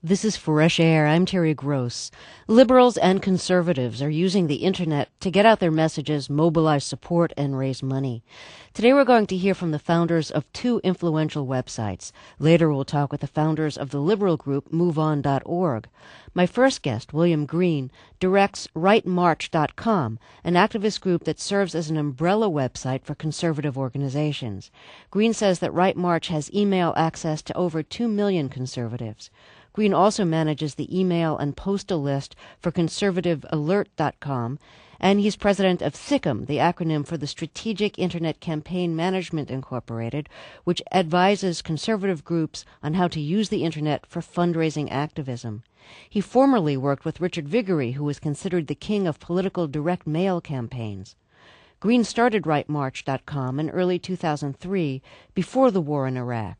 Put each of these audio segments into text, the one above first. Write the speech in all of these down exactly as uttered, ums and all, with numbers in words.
This is Fresh Air. I'm Terry Gross. Liberals and conservatives are using the internet to get out their messages, mobilize support, and raise money. Today we're going to hear from the founders of two influential websites. Later we'll talk with the founders of the liberal group move on dot org. My first guest, William Green, directs right march dot com, an activist group that serves as an umbrella website for conservative organizations. Green says that Right March has email access to over two million conservatives. Green also manages the email and postal list for conservative alert dot com, and he's president of S I C M, the acronym for the Strategic Internet Campaign Management Incorporated, which advises conservative groups on how to use the internet for fundraising activism. He formerly worked with Richard Viguerie, who was considered the king of political direct mail campaigns. Green started right march dot com in early two thousand three, before the war in Iraq.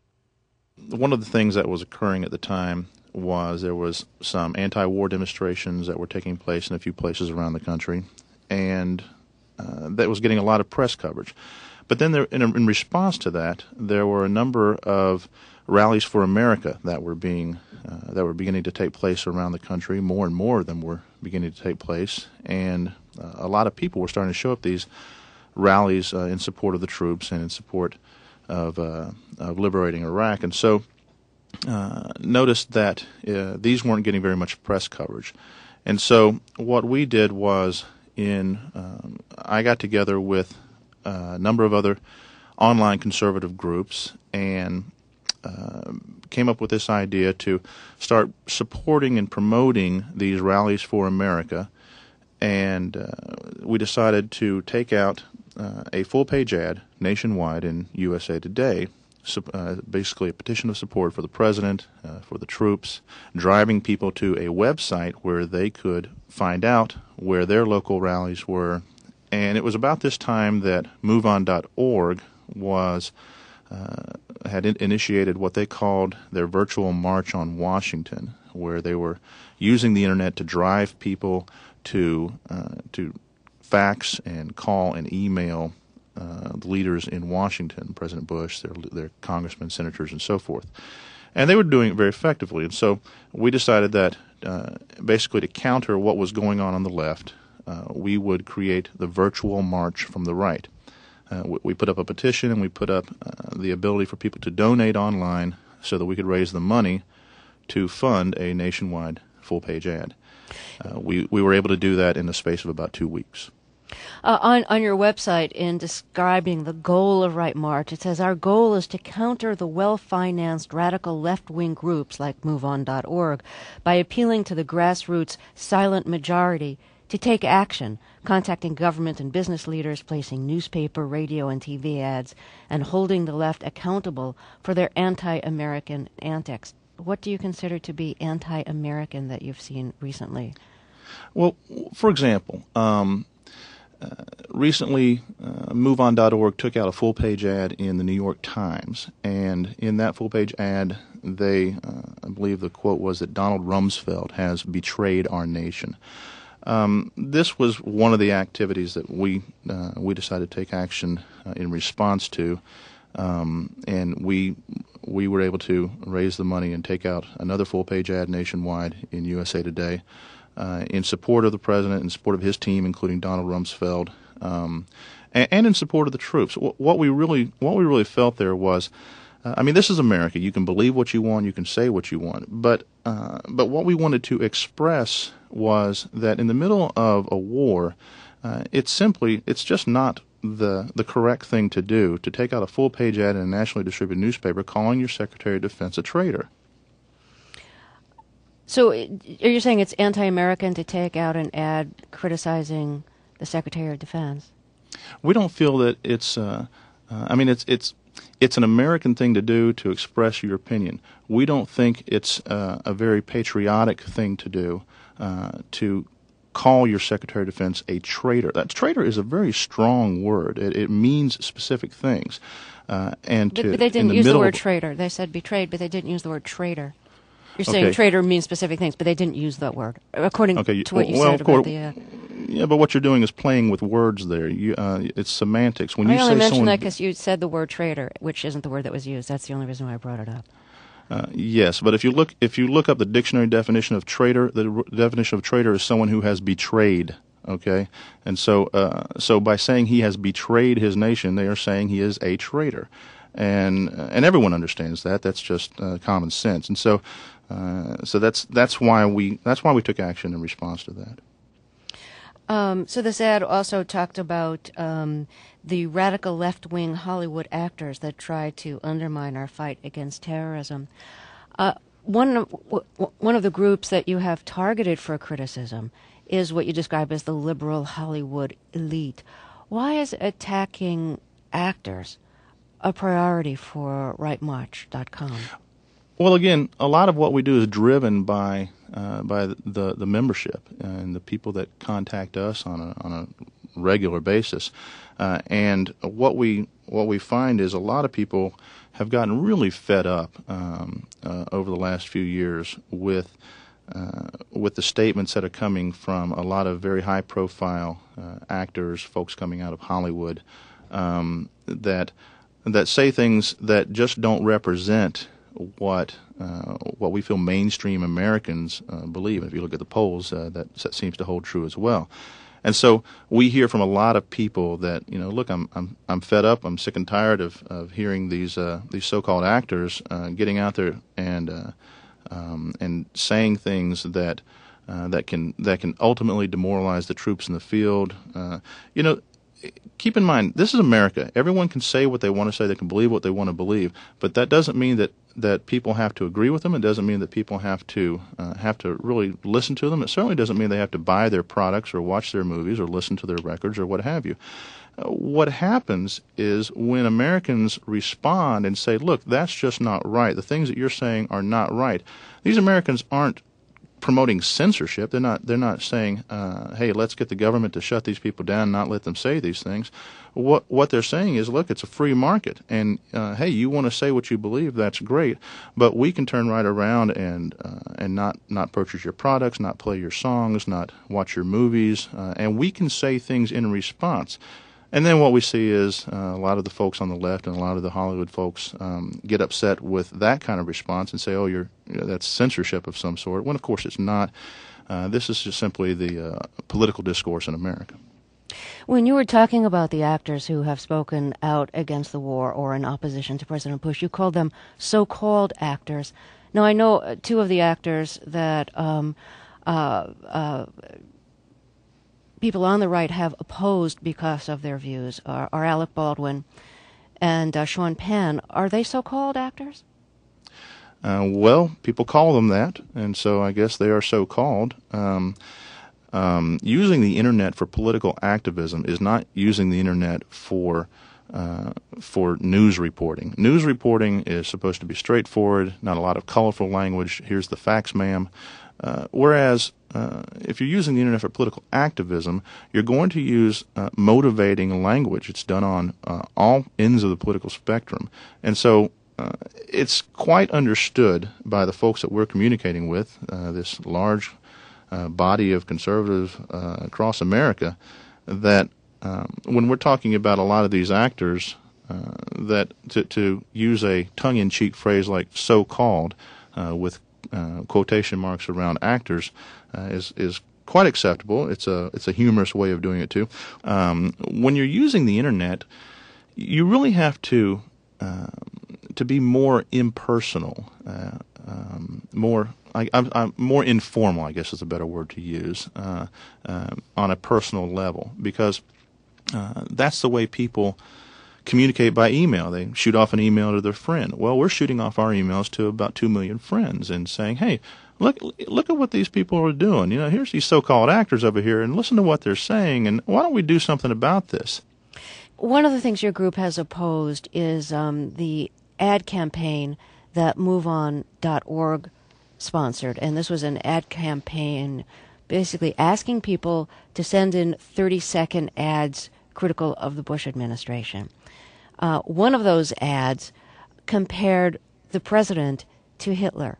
One of the things that was occurring at the time was there was some anti-war demonstrations that were taking place in a few places around the country, and uh, that was getting a lot of press coverage. But then there, in, in response to that, there were a number of rallies for America that were being uh, that were beginning to take place around the country. More and more of them were beginning to take place, and uh, a lot of people were starting to show up these rallies uh, in support of the troops and in support of, uh, of liberating Iraq. And so uh, noticed that uh, these weren't getting very much press coverage. And so what we did was in um, I got together with a number of other online conservative groups and uh, came up with this idea to start supporting and promoting these rallies for America. And uh, we decided to take out uh, a full-page ad nationwide in U S A Today, uh, basically a petition of support for the president, uh, for the troops, driving people to a website where they could find out where their local rallies were. And it was about this time that move on dot org was uh, had in- initiated what they called their virtual March on Washington, where they were using the internet to drive people to uh, to fax and call and email uh, the leaders in Washington, President Bush, their their congressmen, senators, and so forth. And they were doing it very effectively. And so we decided that uh, basically to counter what was going on on the left, uh, we would create the virtual march from the right. Uh, we, we put up a petition, and we put up uh, the ability for people to donate online so that we could raise the money to fund a nationwide full-page ad. Uh, we, we were able to do that in the space of about two weeks. Uh, on, on your website, in describing the goal of Right March, it says, our goal is to counter the well-financed radical left-wing groups like move on dot org by appealing to the grassroots silent majority to take action, contacting government and business leaders, placing newspaper, radio, and T V ads, and holding the left accountable for their anti-American antics. What do you consider to be anti-American that you've seen recently? Well, for example, um, uh, recently uh, move on dot org took out a full-page ad in the New York Times, and in that full-page ad, they, uh, I believe the quote was that Donald Rumsfeld has betrayed our nation. Um, this was one of the activities that we uh, we decided to take action uh, in response to. Um, and we we were able to raise the money and take out another full-page ad nationwide in U S A Today uh, in support of the president, in support of his team, including Donald Rumsfeld, um, and, and in support of the troops. What, what we really what we really felt there was, uh, I mean, this is America. You can believe what you want, you can say what you want, but uh, but what we wanted to express was that in the middle of a war, uh, it's simply it's just not the the correct thing to do to take out a full-page ad in a nationally distributed newspaper calling your Secretary of Defense a traitor. So are you saying it's anti-American to take out an ad criticizing the Secretary of Defense? We don't feel that it's, uh, uh, I mean, it's it's it's an American thing to do to express your opinion. We don't think it's uh, a very patriotic thing to do uh, to call your Secretary of Defense a traitor. That traitor is a very strong word. It, it means specific things. Uh, and but, to, but they didn't the use the word of, traitor. They said betrayed, but they didn't use the word traitor. You're okay. saying traitor means specific things, but they didn't use that word, according okay. to what you well, said about the... Uh, yeah, but what you're doing is playing with words there. You, uh, it's semantics. When I you only say mentioned someone, that because you said the word traitor, which isn't the word that was used. That's the only reason why I brought it up. Uh, yes, but if you look if you look up the dictionary definition of traitor, the r- definition of traitor is someone who has betrayed. Okay, and so uh, so by saying he has betrayed his nation, they are saying he is a traitor, and uh, and everyone understands that. That's just uh, common sense, and so uh, so that's that's why we that's why we took action in response to that. Um, so this ad also talked about um, the radical left-wing Hollywood actors that try to undermine our fight against terrorism. Uh, one of, w- one of the groups that you have targeted for criticism is what you describe as the liberal Hollywood elite. Why is attacking actors a priority for Right March dot com? Well, again, a lot of what we do is driven by uh, by the the membership and the people that contact us on a on a regular basis, uh, and what we what we find is a lot of people have gotten really fed up um, uh, over the last few years with uh, with the statements that are coming from a lot of very high profile uh, actors, folks coming out of Hollywood, um, that that say things that just don't represent what uh, what we feel mainstream Americans uh, believe. And if you look at the polls, uh, that, that seems to hold true as well. And so we hear from a lot of people that, you know, look, I'm I'm I'm fed up. I'm sick and tired of, of hearing these uh, these so-called actors uh, getting out there and uh, um, and saying things that uh, that can that can ultimately demoralize the troops in the field. Uh, you know. Keep in mind, this is America. Everyone can say what they want to say. They can believe what they want to believe. But that doesn't mean that, that people have to agree with them. It doesn't mean that people have to uh, have to really listen to them. It certainly doesn't mean they have to buy their products or watch their movies or listen to their records or what have you. Uh, what happens is when Americans respond and say, look, that's just not right. The things that you're saying are not right. These Americans aren't promoting censorship. They're not. They're not saying, uh, "Hey, let's get the government to shut these people down, and not let them say these things." What what they're saying is, "Look, it's a free market, and uh, hey, you want to say what you believe? That's great, but we can turn right around and uh, and not not purchase your products, not play your songs, not watch your movies, uh, and we can say things in response." And then what we see is uh, a lot of the folks on the left and a lot of the Hollywood folks um, get upset with that kind of response and say, "Oh, you're you know, that's censorship of some sort." When of course it's not. Uh, this is just simply the uh, political discourse in America. When you were talking about the actors who have spoken out against the war or in opposition to President Bush, you called them so-called actors. Now I know two of the actors that um, uh, uh, people on the right have opposed because of their views are, are Alec Baldwin and uh, Sean Penn. Are they so-called actors? Uh, well, people call them that, and so I guess they are so-called. Um, um, using the Internet for political activism is not using the Internet for uh, for news reporting. News reporting is supposed to be straightforward, not a lot of colorful language. Here's the facts, ma'am. Uh, whereas uh, if you're using the Internet for political activism, you're going to use uh, motivating language. It's done on uh, all ends of the political spectrum. And so uh, it's quite understood by the folks that we're communicating with, uh, this large uh, body of conservatives uh, across America, that um, when we're talking about a lot of these actors, uh, that to, to use a tongue-in-cheek phrase like so-called uh, with Uh, quotation marks around actors uh, is is quite acceptable. It's a it's a humorous way of doing it too. Um, when you're using the Internet, you really have to uh, to be more impersonal, uh, um, more I, I'm, I'm more informal, I guess is a better word to use, uh, uh, on a personal level, because uh, that's the way people communicate by email. They shoot off an email to their friend. Well, we're shooting off our emails to about two million friends and saying, hey, look look at what these people are doing. You know, here's these so-called actors over here, and listen to what they're saying, and why don't we do something about this? One of the things your group has opposed is um, the ad campaign that move on dot org sponsored, and this was an ad campaign basically asking people to send in thirty-second ads critical of the Bush administration. Uh, one of those ads compared the president to Hitler.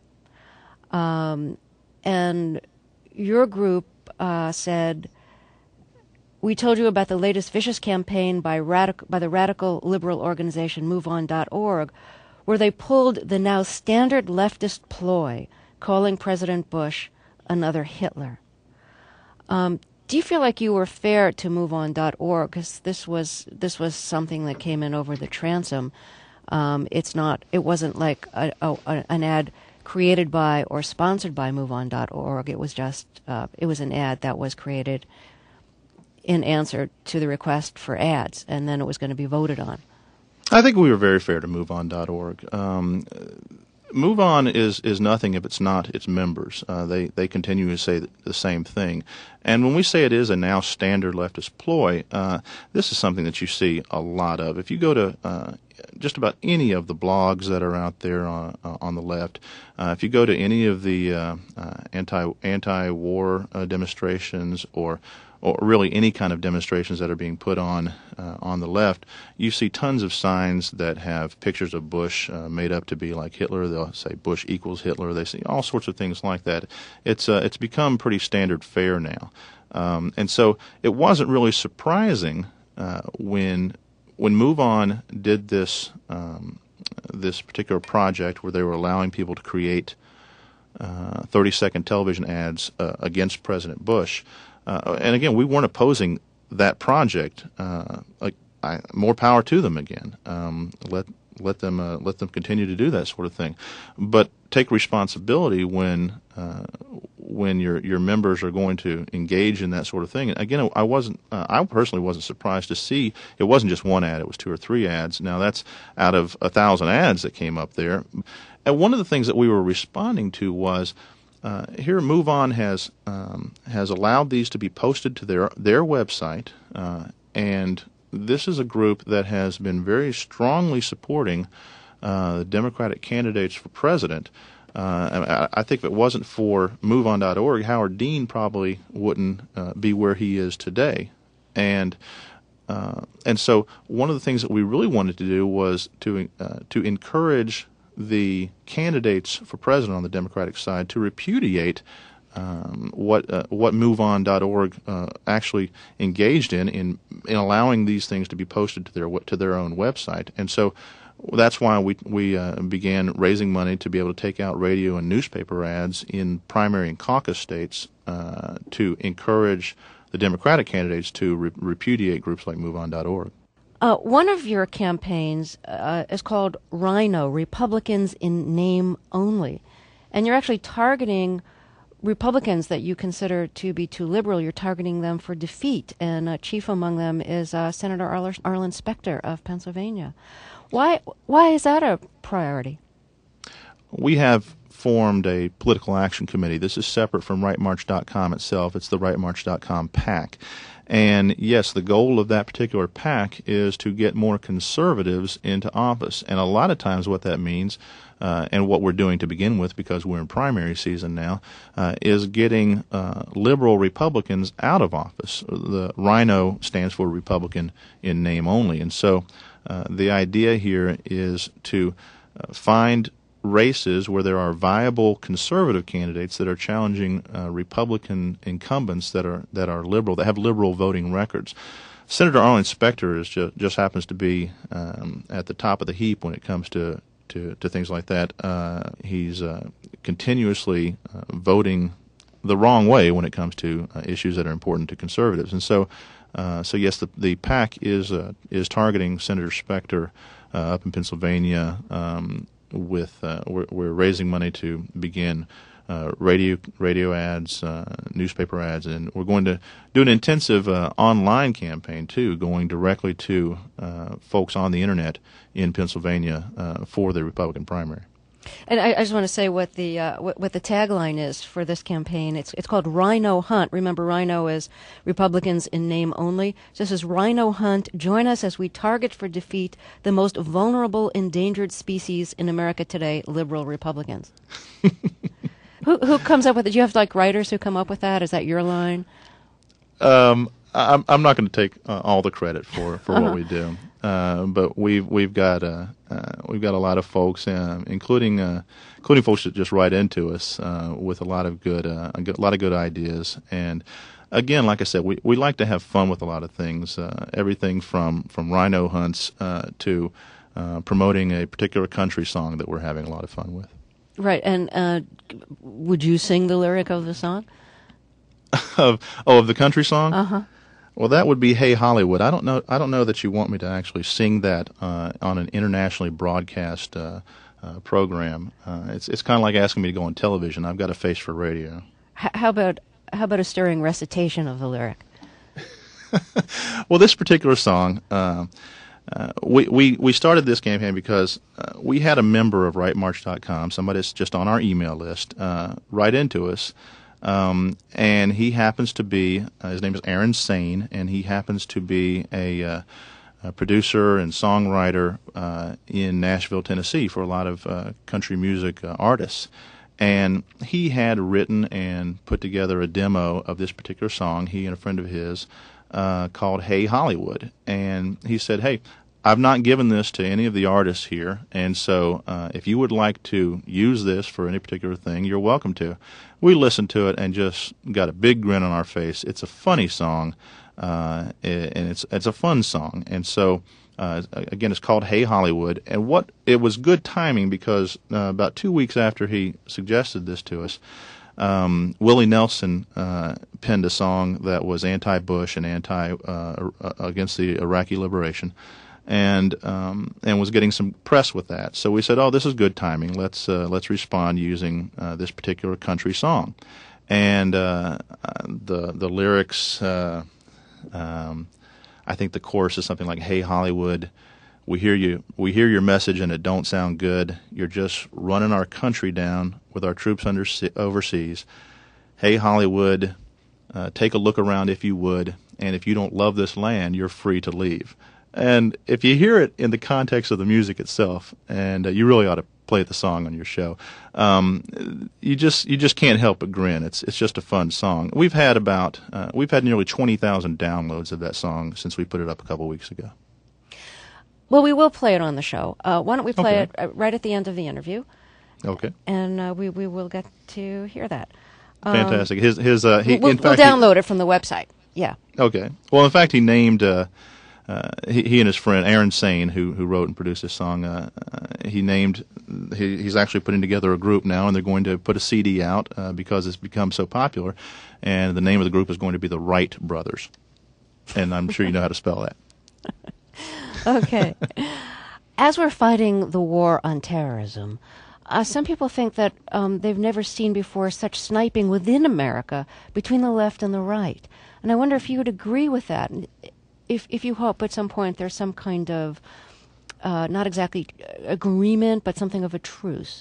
Um, and your group uh, said, we told you about the latest vicious campaign by, radic- by the radical liberal organization move on dot org, where they pulled the now standard leftist ploy, calling President Bush another Hitler. Um, do you feel like you were fair to move on dot org? Because this was this was something that came in over the transom. Um, it's not. It wasn't like a, a, an ad created by or sponsored by move on dot org. It was just uh, it was an ad that was created in answer to the request for ads, and then it was going to be voted on. I think we were very fair to move on dot org. Um, MoveOn is, is nothing if it's not its members. Uh, they they continue to say the same thing. And when we say it is a now standard leftist ploy, uh, this is something that you see a lot of. If you go to uh, just about any of the blogs that are out there on, uh, on the left, uh, if you go to any of the uh, uh, anti anti-war uh, demonstrations or or really any kind of demonstrations that are being put on uh, on the left, you see tons of signs that have pictures of Bush uh, made up to be like Hitler. They'll say Bush equals Hitler. They see all sorts of things like that. It's uh, it's become pretty standard fare now, um, and so it wasn't really surprising uh, when when MoveOn did this um, this particular project where they were allowing people to create uh, thirty second television ads uh, against President Bush. Uh, and again, we weren't opposing that project. Uh, like, I, more power to them again. Um, let let them uh, let them continue to do that sort of thing, but take responsibility when uh, when your your members are going to engage in that sort of thing. And again, I wasn't. Uh, I personally wasn't surprised to see it wasn't just one ad; it was two or three ads. Now that's out of a thousand ads that came up there. And one of the things that we were responding to was. Uh, here, MoveOn has um, has allowed these to be posted to their their website, uh, and this is a group that has been very strongly supporting uh, the Democratic candidates for president. Uh, I, I think if it wasn't for move on dot org, Howard Dean probably wouldn't uh, be where he is today, and uh, and so one of the things that we really wanted to do was to uh, to encourage the candidates for president on the Democratic side to repudiate um, what uh, what move on dot org uh, actually engaged in, in in allowing these things to be posted to their to their own website. And so that's why we we uh, began raising money to be able to take out radio and newspaper ads in primary and caucus states uh, to encourage the Democratic candidates to re- repudiate groups like move on dot org. Uh, one of your campaigns uh, is called Rhino, Republicans in Name Only. And you're actually targeting Republicans that you consider to be too liberal. You're targeting them for defeat. And uh, chief among them is uh, Senator Arlen, Arlen Specter of Pennsylvania. Why, why is that a priority? We have formed a political action committee. This is separate from right march dot com itself. It's the right march dot com PAC. And yes, the goal of that particular PAC is to get more conservatives into office. And a lot of times what that means, uh, and what we're doing to begin with because we're in primary season now, uh, is getting uh, liberal Republicans out of office. The Rhino stands for Republican in name only. And so uh, the idea here is to uh, find races where there are viable conservative candidates that are challenging uh, Republican incumbents that are that are liberal, that have liberal voting records. Senator Arlen Specter is just, just happens to be um, at the top of the heap when it comes to to, to things like that. Uh, he's uh, continuously uh, voting the wrong way when it comes to uh, issues that are important to conservatives, and so uh, so yes, the the PAC is uh, is targeting Senator Specter uh, up in Pennsylvania. Um, With uh, we're, we're raising money to begin uh, radio radio ads, uh, newspaper ads, and we're going to do an intensive uh, online campaign too, going directly to uh, folks on the internet in Pennsylvania uh, for the Republican primary. And I, I just want to say what the uh, what, what the tagline is for this campaign. It's it's called Rhino Hunt. Remember, Rhino is Republicans in name only. So this is Rhino Hunt. Join us as we target for defeat the most vulnerable, endangered species in America today: liberal Republicans. who who comes up with it? Do you have like writers who come up with that? Is that your line? Um, I'm I'm not going to take uh, all the credit for, for uh-huh. what we do. Uh, but we've we've got uh, uh, we've got a lot of folks, uh, including uh, including folks that just write into us uh, with a lot of good uh, a, good, a lot of good ideas. And again, like I said, we, we like to have fun with a lot of things. Uh, everything from from rhino hunts uh, to uh, promoting a particular country song that we're having a lot of fun with. Right, and uh, would you sing the lyric of the song? of oh, of the country song? Uh-huh. Well, that would be "Hey Hollywood." I don't know. I don't know that you want me to actually sing that uh, on an internationally broadcast uh, uh, program. Uh, it's it's kind of like asking me to go on television. I've got a face for radio. H- how about how about a stirring recitation of the lyric? Well, this particular song, uh, uh, we, we we started this campaign because uh, we had a member of Right March dot com, somebody that's just on our email list, uh, write into us. Um, and he happens to be, uh, his name is Aaron Sane, and he happens to be a, uh, a producer and songwriter uh, in Nashville, Tennessee, for a lot of uh, country music uh, artists. And he had written and put together a demo of this particular song, he and a friend of his, uh, called Hey Hollywood. And he said, hey, I've not given this to any of the artists here, and so uh, if you would like to use this for any particular thing, you're welcome to. We listened to it and just got a big grin on our face. It's a funny song, uh, and it's it's a fun song. And so, uh, again, it's called Hey Hollywood. And what it was good timing because uh, about two weeks after he suggested this to us, um, Willie Nelson uh, penned a song that was anti-Bush and anti uh, against the Iraqi liberation. And um, and was getting some press with that. So we said, oh, this is good timing. Let's uh, let's respond using uh, this particular country song. And uh, the the lyrics, uh, um, I think the chorus is something like, "Hey Hollywood, we hear you, we hear your message, and it don't sound good. You're just running our country down with our troops under overseas. Hey Hollywood, uh, take a look around if you would, and if you don't love this land, you're free to leave." And if you hear it in the context of the music itself, and uh, you really ought to play the song on your show, um, you just you just can't help but grin. It's it's just a fun song. We've had about uh, we've had nearly twenty thousand downloads of that song since we put it up a couple weeks ago. Well, we will play it on the show. Uh, why don't we play Okay. it uh, right at the end of the interview? Okay, And uh, we we will get to hear that. Um, fantastic. His his uh, he we'll, in we'll fact download it from the website. Yeah. He, okay. Well, in fact, he named. Uh, Uh, he, he and his friend Aaron Sane, who who wrote and produced this song, uh, uh, he named. He, he's actually putting together a group now, and they're going to put a C D out uh, because it's become so popular. And the name of the group is going to be the Wright Brothers, and I'm sure you know how to spell that. Okay. As we're fighting the war on terrorism, uh, some people think that um, they've never seen before such sniping within America between the left and the right, and I wonder if you would agree with that. If if you hope at some point there's some kind of, uh, not exactly agreement, but something of a truce.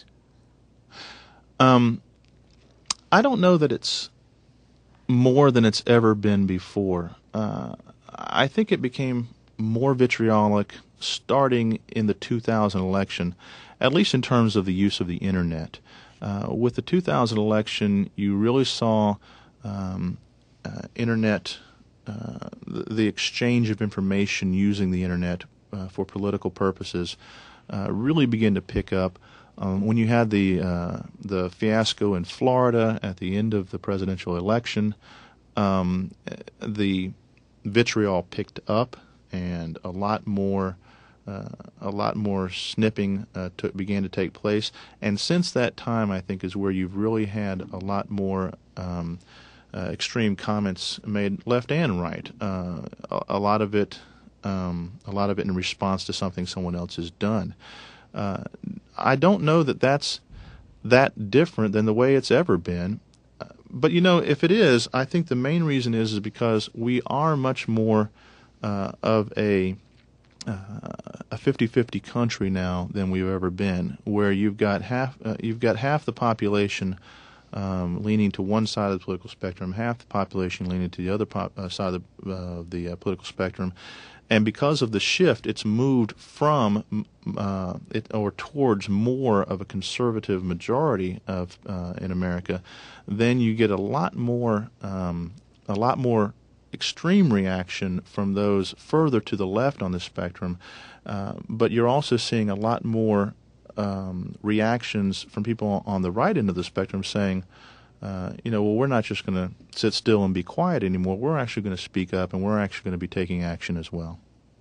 Um, I don't know that it's more than it's ever been before. Uh, I think it became more vitriolic starting in the two thousand election, at least in terms of the use of the Internet. Uh, with the two thousand election, you really saw um, uh, Internet... Uh, the, the exchange of information using the Internet uh, for political purposes uh, really begin to pick up. Um, when you had the uh, the fiasco in Florida at the end of the presidential election, um, the vitriol picked up, and a lot more uh, a lot more snipping uh, to, began to take place. And since that time, I think is where you've really had a lot more. Um, Uh, extreme comments made left and right. Uh, a, a lot of it, um, a lot of it in response to something someone else has done. Uh, I don't know that that's that different than the way it's ever been. Uh, but you know, if it is, I think the main reason is is because we are much more uh, of a uh, a fifty-fifty country now than we've ever been, where you've got half uh, you've got half the population. Um, leaning to one side of the political spectrum, half the population leaning to the other pop, uh, side of the, uh, the uh, political spectrum, and because of the shift, it's moved from uh, it or towards more of a conservative majority of uh, in America. Then you get a lot more, um, a lot more extreme reaction from those further to the left on the spectrum, uh, but you're also seeing a lot more. Um, reactions from people on the right end of the spectrum saying, uh, you know, well, we're not just going to sit still and be quiet anymore. We're actually going to speak up, and we're actually going to be taking action as well.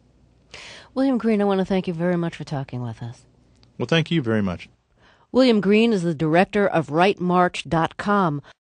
William Green, I want to thank you very much for talking with us. Well, thank you very much. William Green is the director of right march dot com.